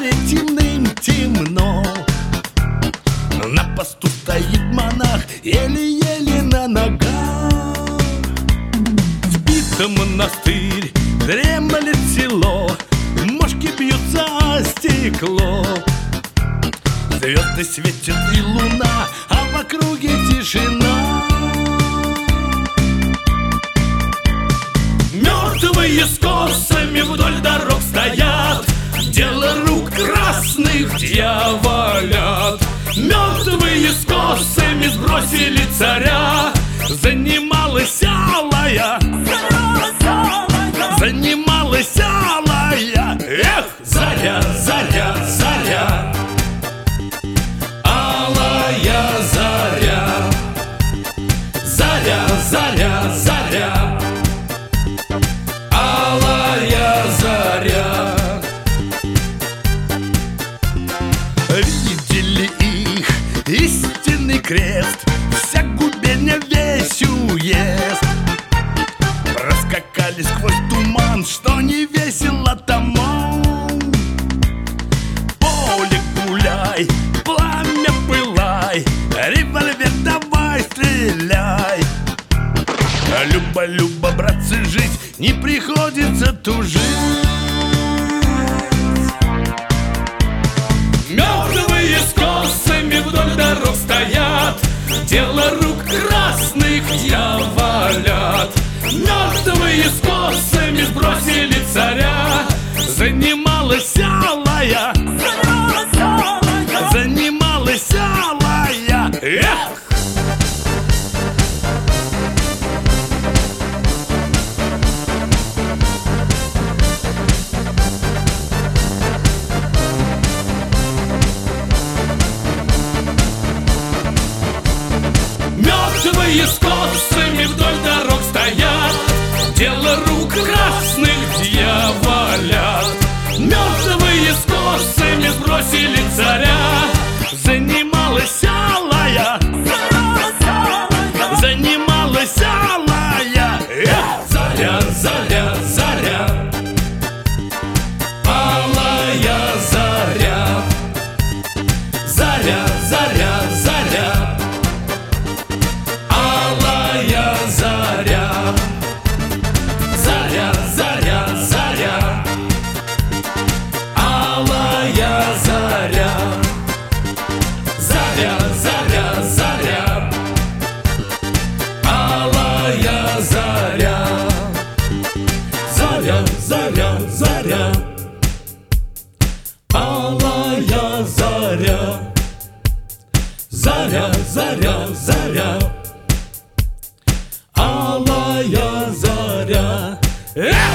дворе темным-темно. На посту стоит монах, еле-еле на ногах. Спит монастырь, дремлет село, мошки бьются о стекло. Звезды светят и луна, а в округе тишина. Мертвые с косами вдоль дорог стоят, дело рук красных дьяволят. Мертвые с косами сбросили царя, занималась алая, занималась алая. Эх, заря, заря, заря, алая заря, заря, заря, заря, алая заря. Видели их истинный крест, вся губерния весь уезд. Проскакали сквозь туман, что не весело тому. Поле гуляй, пламя пылай, револьвер давай стреляй. Люба, Люба, братцы, жить не приходится тужить. Мертвые с косами вдоль дорог стоят, дело рук красных дьяволят. Мертвые с косами сбросили царя, занималась алая, занималась алая. Эх! Мертвые с косами вдоль дорог стоят, дело рук красных дьяволят. Мертвые с косами сбросили царя, занималась алая, занималась алая. Эх! Заря, заря, заря, алая заря, заря, заря, заря, алая заря, заря, заря, заря, алая заря, заря, заря, заря, алая заря, заря, заря, заря, алая заря, заря, заря, заря, алая заря.